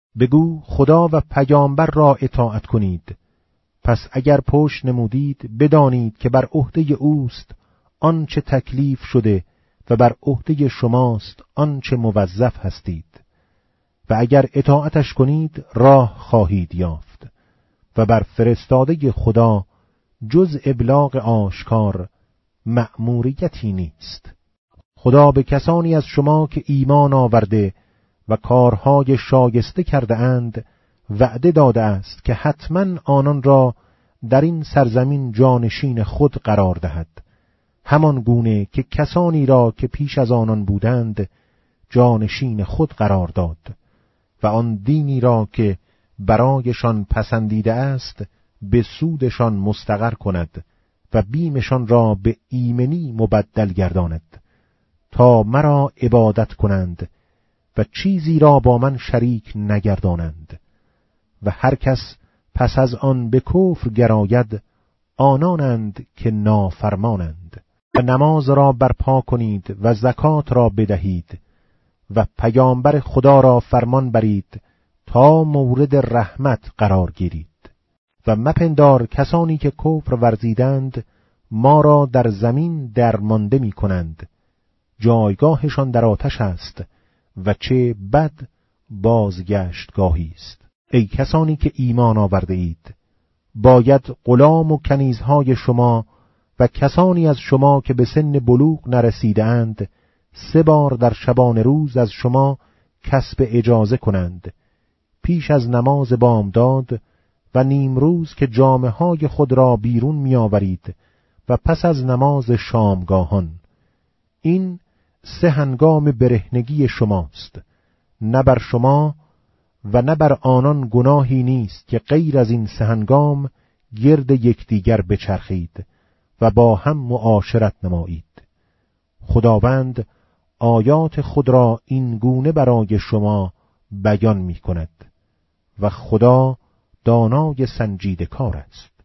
بگو خدا و پیامبر را اطاعت کنید. پس اگر پشت نمودید بدانید که بر عهده اوست آنچه تکلیف شده و بر عهده شماست آنچه موظف هستید. و اگر اطاعتش کنید راه خواهید یافت و بر فرستاده خدا جز ابلاغ آشکار مأموریتی نیست. خدا به کسانی از شما که ایمان آورده و کارهای شایسته کرده اند وعده داده است که حتما آنان را در این سرزمین جانشین خود قرار دهد، همان گونه که کسانی را که پیش از آنان بودند جانشین خود قرار داد و آن دینی را که برایشان پسندیده است به سودشان مستقر کند و بیمشان را به ایمنی مبدل گرداند تا مرا عبادت کنند و چیزی را با من شریک نگردانند. و هر کس پس از آن به کفر گراید آنانند که نافرمانند. و نماز را برپا کنید و زکات را بدهید و پیامبر خدا را فرمان برید تا مورد رحمت قرار گیرید. و مپندار کسانی که کفر ورزیدند ما را در زمین درمانده می کنند، جایگاهشان در آتش است و چه بد بازگشتگاهی است. ای کسانی که ایمان آورده اید، باید غلام و کنیزهای شما و کسانی از شما که به سن بلوغ نرسیده اند 3 بار در شبان روز از شما کسب اجازه کنند، پیش از نماز بامداد و نیمروز که جامه های خود را بیرون می آورید و پس از نماز شامگاهان. این 3 هنگام برهنگی شماست، نه بر شما و نه بر آنان گناهی نیست که غیر از این 3 هنگام گرد یکدیگر بچرخید و با هم معاشرت نمایید. خداوند آیات خود را این گونه برای شما بیان می کند و خدا دانای سنجیده کار است.